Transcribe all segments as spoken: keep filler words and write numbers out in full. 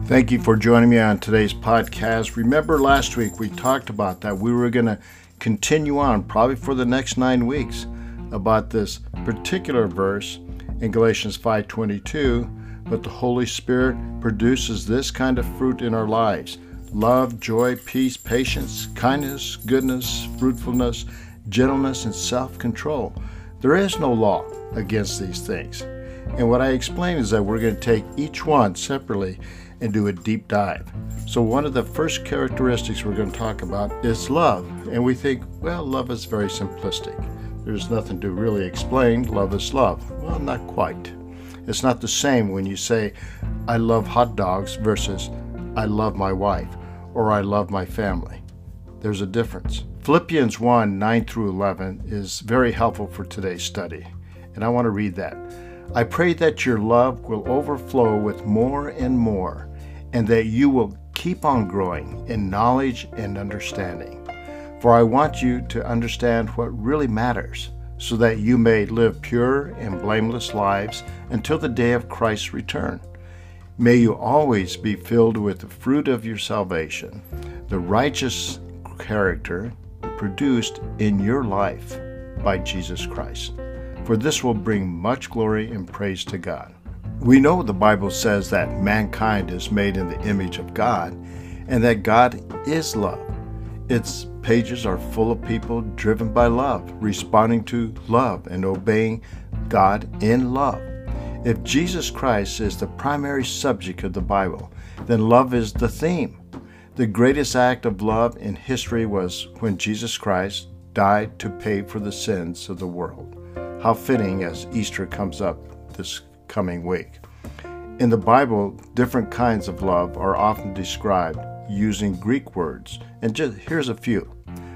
Thank you for joining me on today's podcast. Remember last week we talked about that we were going to continue on probably for the next nine weeks about this particular verse in Galatians five twenty-two, but the Holy Spirit produces this kind of fruit in our lives: love, joy, peace, patience, kindness, goodness, fruitfulness, gentleness, and self-control. There is no law against these things. And what I explained is that we're going to take each one separately and do a deep dive. So one of the first characteristics we're going to talk about is love. And we think, well, love is very simplistic. There's nothing to really explain. Love is love. Well, not quite. It's not the same when you say, I love hot dogs versus I love my wife or I love my family. There's a difference. Philippians one, nine through eleven is very helpful for today's study. And I want to read that. I pray that your love will overflow with more and more, and that you will keep on growing in knowledge and understanding. For I want you to understand what really matters, so that you may live pure and blameless lives until the day of Christ's return. May you always be filled with the fruit of your salvation, the righteous character produced in your life by Jesus Christ. For this will bring much glory and praise to God. We know the Bible says that mankind is made in the image of God and that God is love. Its pages are full of people driven by love, responding to love and obeying God in love. If Jesus Christ is the primary subject of the Bible, then love is the theme. The greatest act of love in history was when Jesus Christ died to pay for the sins of the world. How fitting as Easter comes up this coming week. In the Bible, different kinds of love are often described using Greek words, and just here's a few.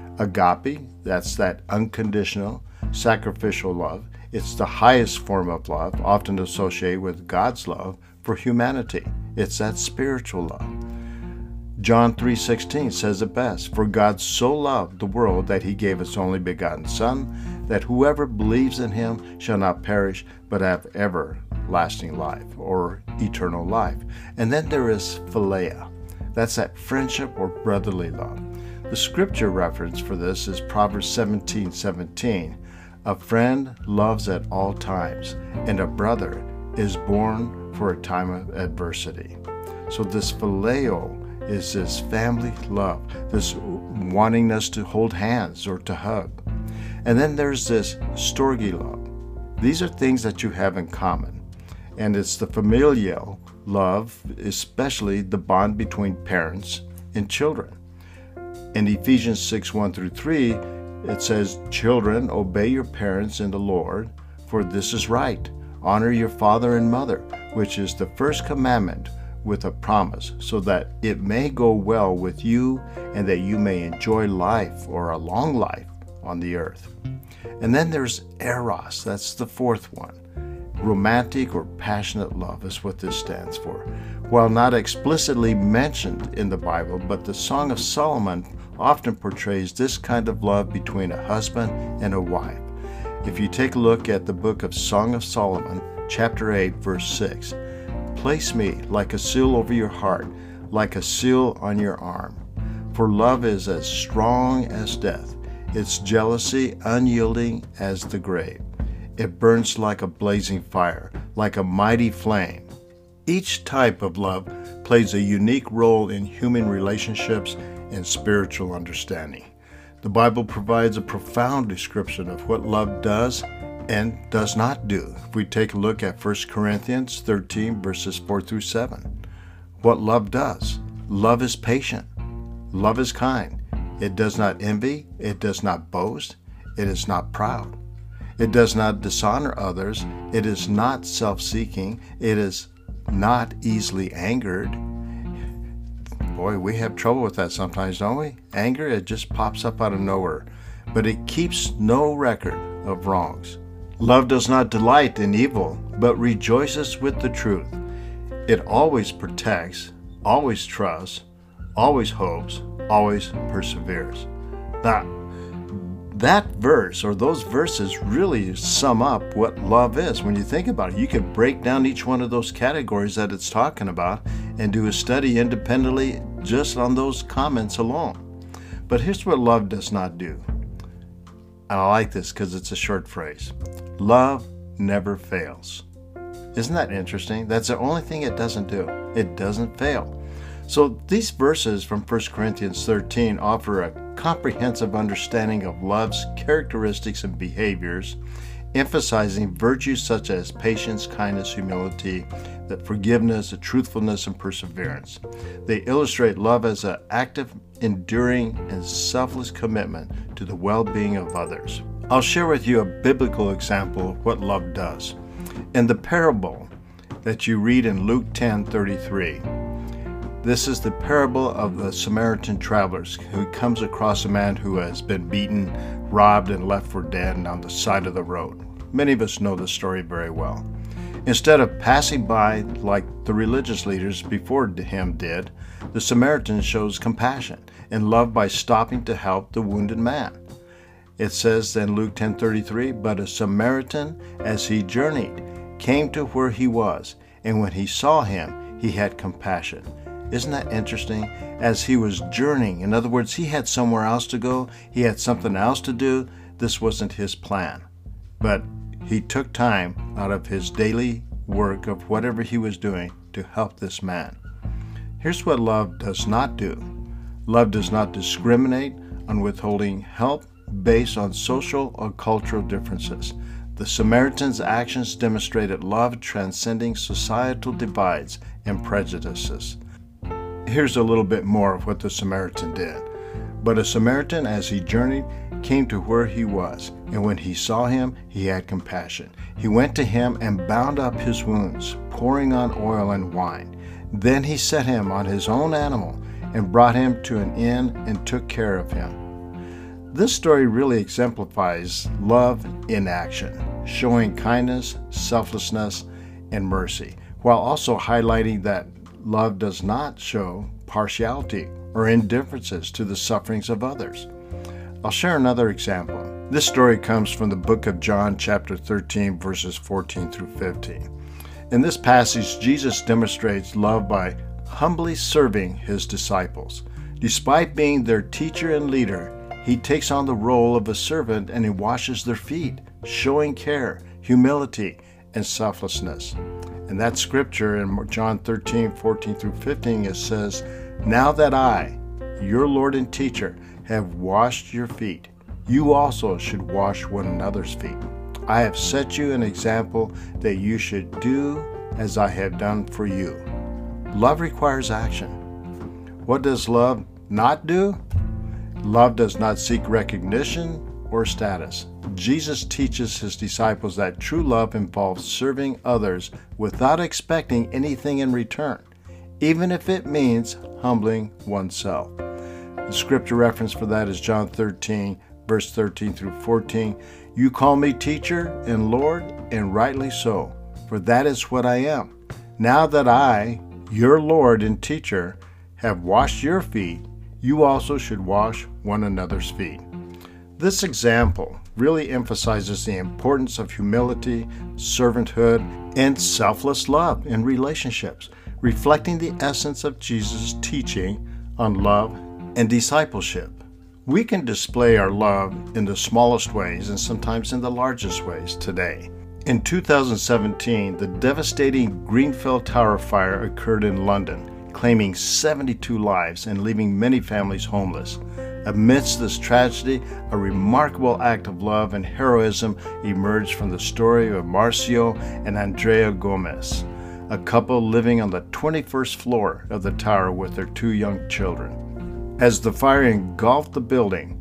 Agape, that's that unconditional, sacrificial love. It's the highest form of love, often associated with God's love for humanity. It's that spiritual love. John three sixteen says it best, for God so loved the world that he gave his only begotten Son, that whoever believes in him shall not perish, but have everlasting life, or eternal life. And then there is philia. That's that friendship or brotherly love. The scripture reference for this is Proverbs seventeen seventeen. A friend loves at all times, and a brother is born for a time of adversity. So this phileo is this family love, this wanting us to hold hands or to hug. And then there's this storge love. These are things that you have in common. And it's the familial love, especially the bond between parents and children. In Ephesians six, one through three, it says, children, obey your parents in the Lord, for this is right. Honor your father and mother, which is the first commandment with a promise, so that it may go well with you and that you may enjoy life or a long life on the earth. And then there's eros, that's the fourth one. Romantic or passionate love is what this stands for. While not explicitly mentioned in the Bible, but the Song of Solomon often portrays this kind of love between a husband and a wife. If you take a look at the book of Song of Solomon, chapter eight, verse six, place me like a seal over your heart, like a seal on your arm. For love is as strong as death, its jealousy unyielding as the grave. It burns like a blazing fire, like a mighty flame. Each type of love plays a unique role in human relationships and spiritual understanding. The Bible provides a profound description of what love does and does not do. If we take a look at First Corinthians thirteen, verses four through seven, what love does. Love is patient. Love is kind. It does not envy. It does not boast. It is not proud. It does not dishonor others. It is not self-seeking. It is not easily angered. Boy, we have trouble with that sometimes, don't we? Anger, it just pops up out of nowhere. But it keeps no record of wrongs. Love does not delight in evil, but rejoices with the truth. It always protects, always trusts, always hopes, always perseveres. Now, that verse or those verses really sum up what love is. When you think about it, you can break down each one of those categories that it's talking about, and do a study independently just on those comments alone. But here's what love does not do. And I like this because it's a short phrase. Love never fails. Isn't that interesting? That's the only thing it doesn't do. It doesn't fail. So these verses from First Corinthians thirteen offer a comprehensive understanding of love's characteristics and behaviors, emphasizing virtues such as patience, kindness, humility, that forgiveness, truthfulness, and perseverance. They illustrate love as an active, enduring, and selfless commitment to the well-being of others. I'll share with you a biblical example of what love does. In the parable that you read in Luke ten thirty-three, this is the parable of the Samaritan travelers who comes across a man who has been beaten, robbed, and left for dead and on the side of the road. Many of us know the story very well. Instead of passing by like the religious leaders before him did, the Samaritan shows compassion and love by stopping to help the wounded man. It says in Luke ten thirty-three, "But a Samaritan, as he journeyed, came to where he was, and when he saw him, he had compassion." Isn't that interesting? As he was journeying, in other words, he had somewhere else to go, he had something else to do. This wasn't his plan. But he took time out of his daily work of whatever he was doing to help this man. Here's what love does not do. Love does not discriminate on withholding help based on social or cultural differences. The Samaritan's actions demonstrated love transcending societal divides and prejudices. Here's a little bit more of what the Samaritan did. "But a Samaritan, as he journeyed, came to where he was, and when he saw him, he had compassion. He went to him and bound up his wounds, pouring on oil and wine. Then he set him on his own animal and brought him to an inn and took care of him." This story really exemplifies love in action, showing kindness, selflessness, and mercy, while also highlighting that love does not show partiality or indifferences to the sufferings of others. I'll share another example. This story comes from the book of John, chapter thirteen, verses fourteen through fifteen. In this passage, Jesus demonstrates love by humbly serving his disciples. Despite being their teacher and leader, he takes on the role of a servant and he washes their feet, showing care, humility, and selflessness. In that scripture in John thirteen, fourteen through fifteen, it says, "Now that I, your Lord and teacher, have washed your feet, you also should wash one another's feet. I have set you an example that you should do as I have done for you." Love requires action. What does love not do? Love does not seek recognition or status. Jesus teaches his disciples that true love involves serving others without expecting anything in return, even if it means humbling oneself. The scripture reference for that is John thirteen, verse thirteen through fourteen. "You call me teacher and Lord, and rightly so, for that is what I am. Now that I, your Lord and teacher, have washed your feet, you also should wash one another's feet." This example really emphasizes the importance of humility, servanthood, and selfless love in relationships, reflecting the essence of Jesus' teaching on love and discipleship. We can display our love in the smallest ways and sometimes in the largest ways today. In two thousand seventeen, the devastating Grenfell Tower fire occurred in London, claiming seventy-two lives and leaving many families homeless. Amidst this tragedy, a remarkable act of love and heroism emerged from the story of Marcio and Andrea Gomez, a couple living on the twenty-first floor of the tower with their two young children. As the fire engulfed the building,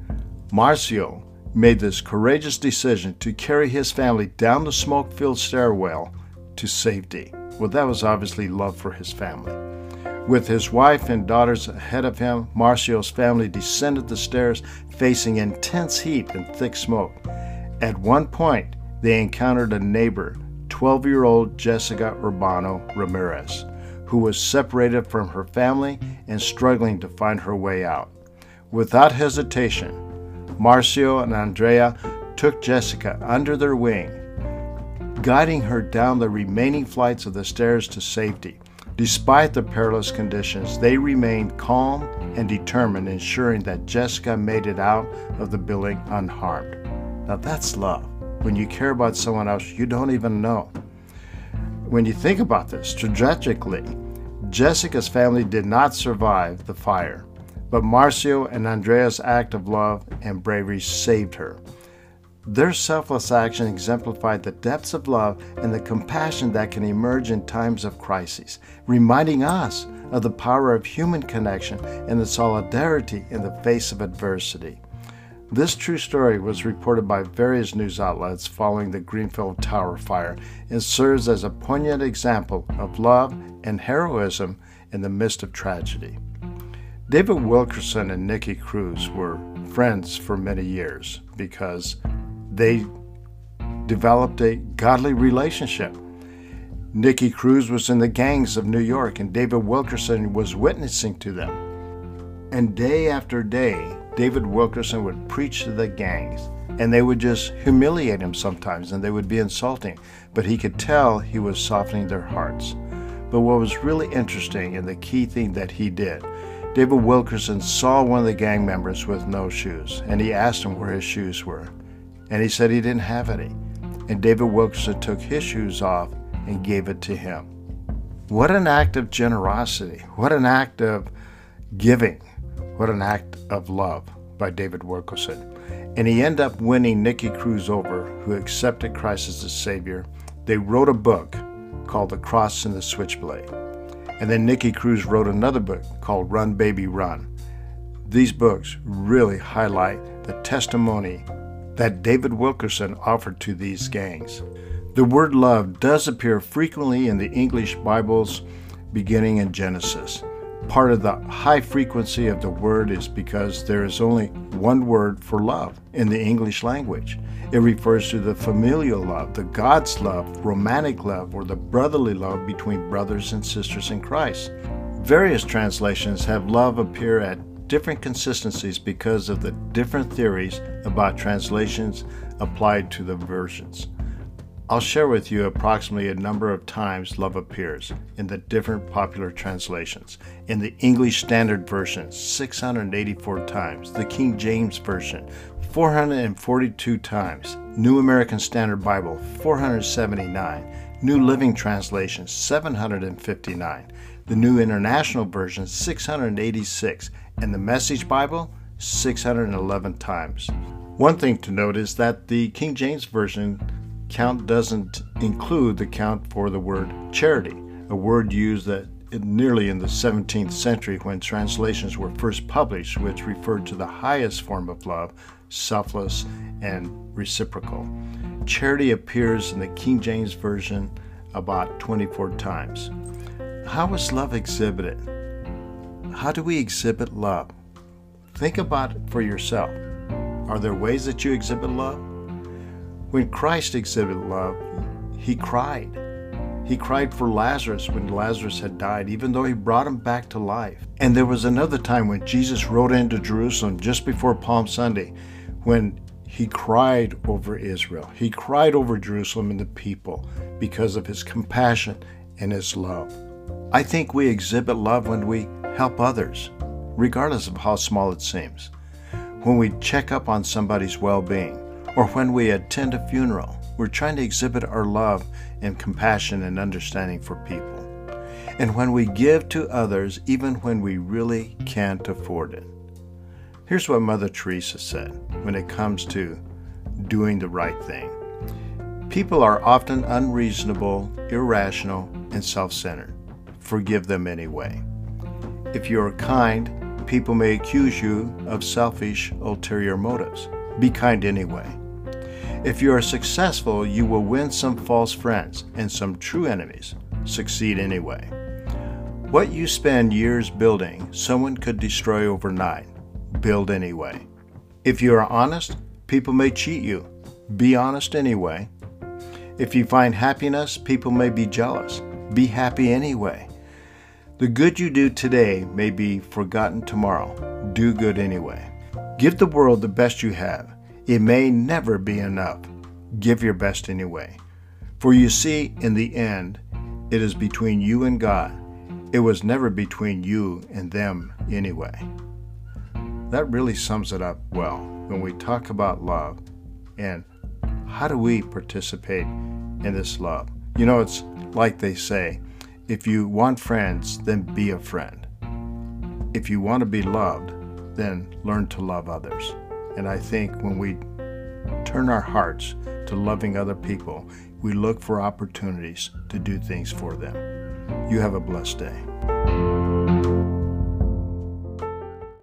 Marcio made this courageous decision to carry his family down the smoke-filled stairwell to safety. Well, that was obviously love for his family. With his wife and daughters ahead of him, Marcio's family descended the stairs facing intense heat and thick smoke. At one point, they encountered a neighbor, twelve-year-old Jessica Urbano Ramirez, who was separated from her family and struggling to find her way out. Without hesitation, Marcio and Andrea took Jessica under their wing, guiding her down the remaining flights of the stairs to safety. Despite the perilous conditions, they remained calm and determined, ensuring that Jessica made it out of the building unharmed. Now that's love. When you care about someone else you don't even know. When you think about this, tragically, Jessica's family did not survive the fire, but Marcio and Andrea's act of love and bravery saved her. Their selfless action exemplified the depths of love and the compassion that can emerge in times of crisis, reminding us of the power of human connection and the solidarity in the face of adversity. This true story was reported by various news outlets following the Grenfell Tower fire and serves as a poignant example of love and heroism in the midst of tragedy. David Wilkerson and Nicky Cruz were friends for many years because they developed a godly relationship. Nicky Cruz was in the gangs of New York, and David Wilkerson was witnessing to them. And day after day, David Wilkerson would preach to the gangs, and they would just humiliate him sometimes, and they would be insulting, but he could tell he was softening their hearts. But what was really interesting, and the key thing that he did, David Wilkerson saw one of the gang members with no shoes, and he asked him where his shoes were. And he said he didn't have any. And David Wilkerson took his shoes off and gave it to him. What an act of generosity. What an act of giving. What an act of love by David Wilkerson. And he ended up winning Nicky Cruz over, who accepted Christ as his Savior. They wrote a book called The Cross and the Switchblade. And then Nicky Cruz wrote another book called Run Baby Run. These books really highlight the testimony that David Wilkerson offered to these gangs. The word love does appear frequently in the English Bibles beginning in Genesis. Part of the high frequency of the word is because there is only one word for love in the English language. It refers to the familial love, the God's love, romantic love, or the brotherly love between brothers and sisters in Christ. Various translations have love appear at different consistencies because of the different theories about translations applied to the versions. I'll share with you approximately a number of times love appears in the different popular translations. In the English Standard Version, six hundred eighty-four times. The King James Version, four hundred forty-two times. New American Standard Bible, four hundred seventy-nine. New Living Translation, seven hundred fifty-nine. The New International Version, six hundred eighty-six. And the Message Bible, six hundred eleven times. One thing to note is that the King James Version count doesn't include the count for the word charity, a word used that nearly in the seventeenth century when translations were first published, which referred to the highest form of love, selfless and reciprocal. Charity appears in the King James Version about twenty-four times. How is love exhibited? How do we exhibit love? Think about it for yourself. Are there ways that you exhibit love? When Christ exhibited love, he cried. He cried for Lazarus when Lazarus had died, even though he brought him back to life. And there was another time when Jesus rode into Jerusalem just before Palm Sunday, when he cried over Israel. He cried over Jerusalem and the people because of his compassion and his love. I think we exhibit love when we help others, regardless of how small it seems. When we check up on somebody's well-being, or when we attend a funeral, we're trying to exhibit our love and compassion and understanding for people. And when we give to others, even when we really can't afford it. Here's what Mother Teresa said when it comes to doing the right thing. People are often unreasonable, irrational, and self-centered. Forgive them anyway. If you are kind, people may accuse you of selfish, ulterior motives. Be kind anyway. If you are successful, you will win some false friends and some true enemies. Succeed anyway. What you spend years building, someone could destroy overnight. Build anyway. If you are honest, people may cheat you. Be honest anyway. If you find happiness, people may be jealous. Be happy anyway. The good you do today may be forgotten tomorrow. Do good anyway. Give the world the best you have. It may never be enough. Give your best anyway. For you see, in the end, it is between you and God, it was never between you and them anyway. That really sums it up well when we talk about love and how do we participate in this love. You know, it's like they say, if you want friends, then be a friend. If you want to be loved, then learn to love others. And I think when we turn our hearts to loving other people, we look for opportunities to do things for them. You have a blessed day.